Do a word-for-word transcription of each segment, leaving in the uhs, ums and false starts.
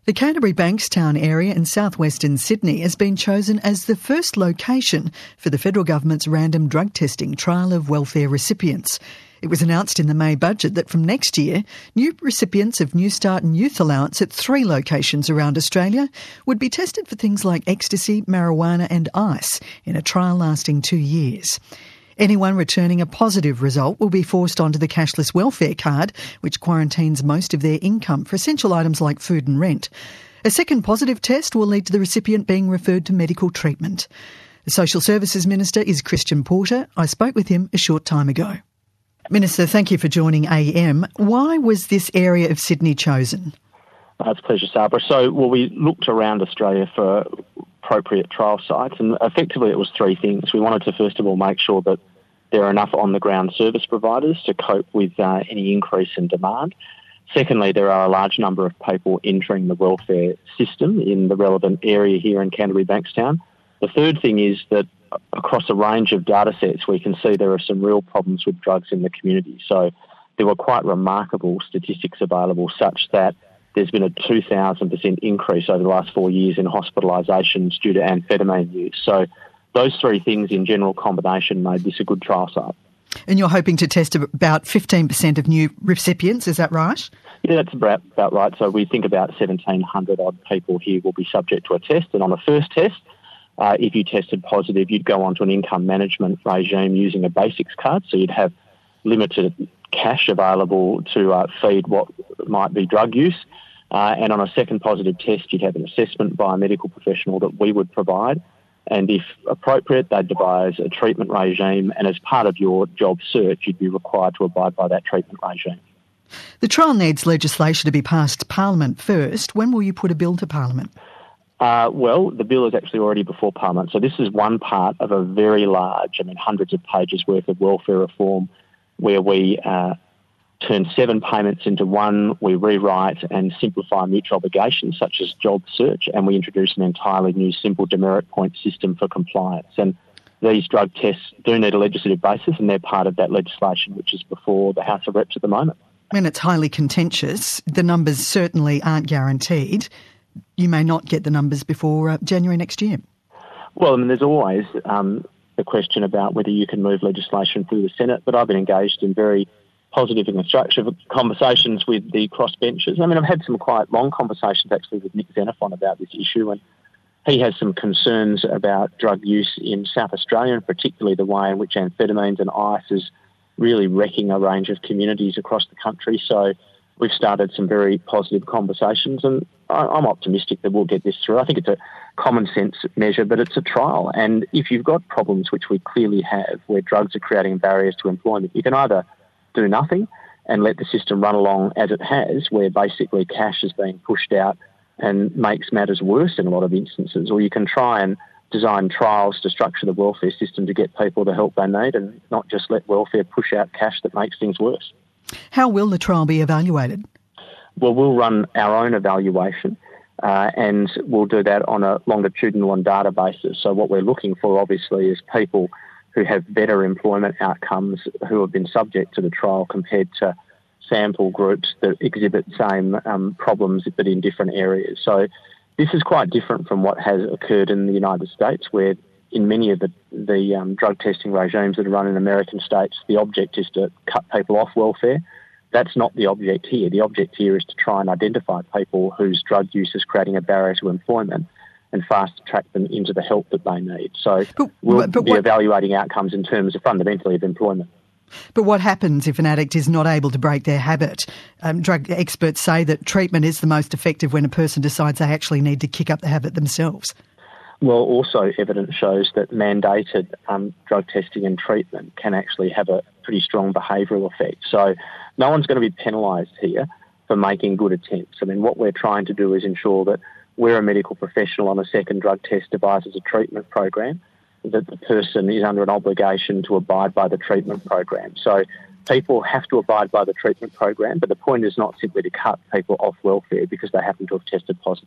The Canterbury Bankstown area in southwestern Sydney has been chosen as the first location for the federal government's random drug testing trial of welfare recipients. It was announced in the May budget that from next year, new recipients of Newstart and Youth Allowance at three locations around Australia would be tested for things like ecstasy, marijuana and ice in a trial lasting two years. Anyone returning a positive result will be forced onto the cashless welfare card, which quarantines most of their income for essential items like food and rent. A second positive test will lead to the recipient being referred to medical treatment. The Social Services Minister is Christian Porter. I spoke with him a short time ago. Minister, thank you for joining A M. Why was this area of Sydney chosen? Uh, it's a pleasure, Sabra. So, well, we looked around Australia for appropriate trial sites, and effectively it was three things. We wanted to, first of all, make sure that there are enough on-the-ground service providers to cope with uh, any increase in demand. Secondly, there are a large number of people entering the welfare system in the relevant area here in Canterbury Bankstown. The third thing is that across a range of data sets, we can see there are some real problems with drugs in the community. So there were quite remarkable statistics available, such that there's been a two thousand percent increase over the last four years in hospitalisations due to amphetamine use. So those three things in general combination made this a good trial site. And you're hoping to test about fifteen percent of new recipients, is that right? Yeah, that's about, about right. So we think about seventeen hundred odd people here will be subject to a test. And on the first test, uh, if you tested positive, you'd go onto an income management regime using a basics card. So you'd have limited cash available to uh, feed what might be drug use. Uh, and on a second positive test, you'd have an assessment by a medical professional that we would provide. And if appropriate, they'd devise a treatment regime, and as part of your job search, you'd be required to abide by that treatment regime. The trial needs legislation to be passed to Parliament first. When will you put a bill to Parliament? Uh, well, the bill is actually already before Parliament. So this is one part of a very large, I mean, hundreds of pages worth of welfare reform, where we uh, turn seven payments into one, we rewrite and simplify mutual obligations such as job search, and we introduce an entirely new simple demerit point system for compliance. And these drug tests do need a legislative basis, and they're part of that legislation which is before the House of Reps at the moment. And it's highly contentious. The numbers certainly aren't guaranteed. You may not get the numbers before uh, January next year. Well, I mean, there's always um, the question about whether you can move legislation through the Senate, but I've been engaged in very positive and constructive conversations with the crossbenchers. I mean, I've had some quite long conversations actually with Nick Xenophon about this issue, and he has some concerns about drug use in South Australia, and particularly the way in which amphetamines and ice is really wrecking a range of communities across the country. So we've started some very positive conversations, and I'm optimistic that we'll get this through. I think it's a common sense measure, but it's a trial. And if you've got problems, which we clearly have, where drugs are creating barriers to employment, you can either do nothing and let the system run along as it has, where basically cash is being pushed out and makes matters worse in a lot of instances, or you can try and design trials to structure the welfare system to get people the help they need and not just let welfare push out cash that makes things worse. How will the trial be evaluated? Well, we'll run our own evaluation uh, and we'll do that on a longitudinal and data basis. So what we're looking for obviously is people who have better employment outcomes who have been subject to the trial compared to sample groups that exhibit same um, problems but in different areas. So this is quite different from what has occurred in the United States, where in many of the, the um, drug testing regimes that are run in American states, the object is to cut people off welfare. That's not the object here. The object here is to try and identify people whose drug use is creating a barrier to employment and fast-track them into the help that they need. So but, we'll but be what, evaluating outcomes in terms of fundamentally of employment. But what happens if an addict is not able to break their habit? Um, drug experts say that treatment is the most effective when a person decides they actually need to kick up the habit themselves. Well, also evidence shows that mandated um, drug testing and treatment can actually have a pretty strong behavioural effect. So no one's going to be penalised here for making good attempts. I mean, what we're trying to do is ensure that where a medical professional on a second drug test devises a treatment program, that the person is under an obligation to abide by the treatment program. So people have to abide by the treatment program, but the point is not simply to cut people off welfare because they happen to have tested positive.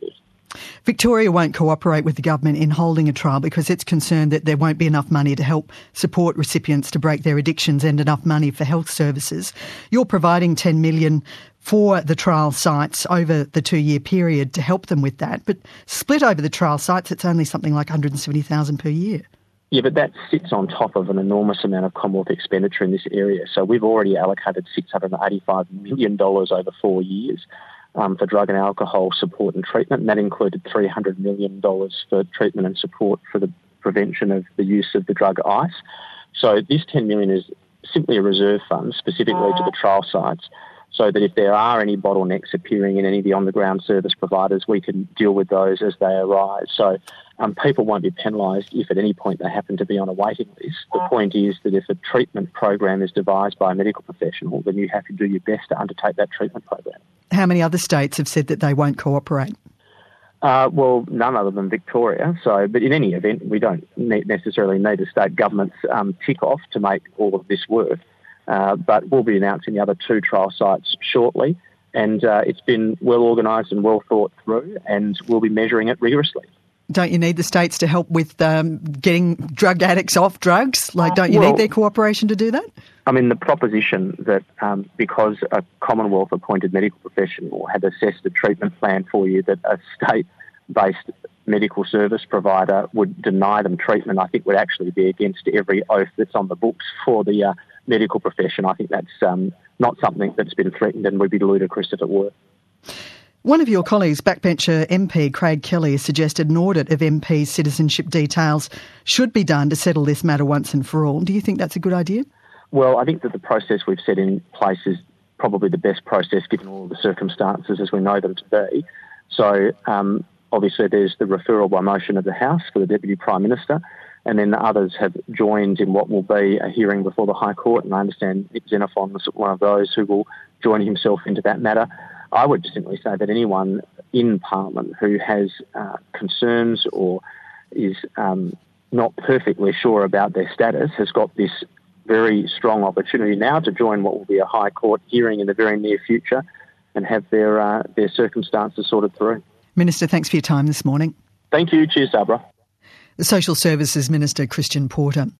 Victoria won't cooperate with the government in holding a trial because it's concerned that there won't be enough money to help support recipients to break their addictions and enough money for health services. You're providing ten million dollars for the trial sites over the two-year period to help them with that, but split over the trial sites, it's only something like one hundred seventy thousand dollars per year. Yeah, but that sits on top of an enormous amount of Commonwealth expenditure in this area. So we've already allocated six hundred eighty-five million dollars over four years um, for drug and alcohol support and treatment, and that included three hundred million dollars for treatment and support for the prevention of the use of the drug ice. So this ten million dollars is simply a reserve fund specifically to the trial sites, so that if there are any bottlenecks appearing in any of the on-the-ground service providers, we can deal with those as they arise. So um, people won't be penalised if at any point they happen to be on a waiting list. The point is that if a treatment program is devised by a medical professional, then you have to do your best to undertake that treatment program. How many other states have said that they won't cooperate? Uh, well, none other than Victoria. So, but in any event, we don't need necessarily need a state government's um, tick-off to make all of this work. Uh, but we'll be announcing the other two trial sites shortly, and uh, it's been well organised and well thought through, and we'll be measuring it rigorously. Don't you need the states to help with um, getting drug addicts off drugs? Like, don't you well, need their cooperation to do that? I mean, the proposition that um, because a Commonwealth-appointed medical professional had assessed a treatment plan for you, that a state-based medical service provider would deny them treatment, I think would actually be against every oath that's on the books for the uh, medical profession. I think that's um, not something that's been threatened and would be ludicrous if it were. One of your colleagues, backbencher M P Craig Kelly, has suggested an audit of M P's citizenship details should be done to settle this matter once and for all. Do you think that's a good idea? Well, I think that the process we've set in place is probably the best process given all of the circumstances as we know them to be. So um, obviously there's the referral by motion of the House for the Deputy Prime Minister, and then the others have joined in what will be a hearing before the High Court, and I understand Nick Xenophon was one of those who will join himself into that matter. I would simply say that anyone in Parliament who has uh, concerns or is um, not perfectly sure about their status has got this very strong opportunity now to join what will be a High Court hearing in the very near future and have their uh, their circumstances sorted through. Minister, thanks for your time this morning. Thank you. Cheers, Sabra. The Social Services Minister, Christian Porter.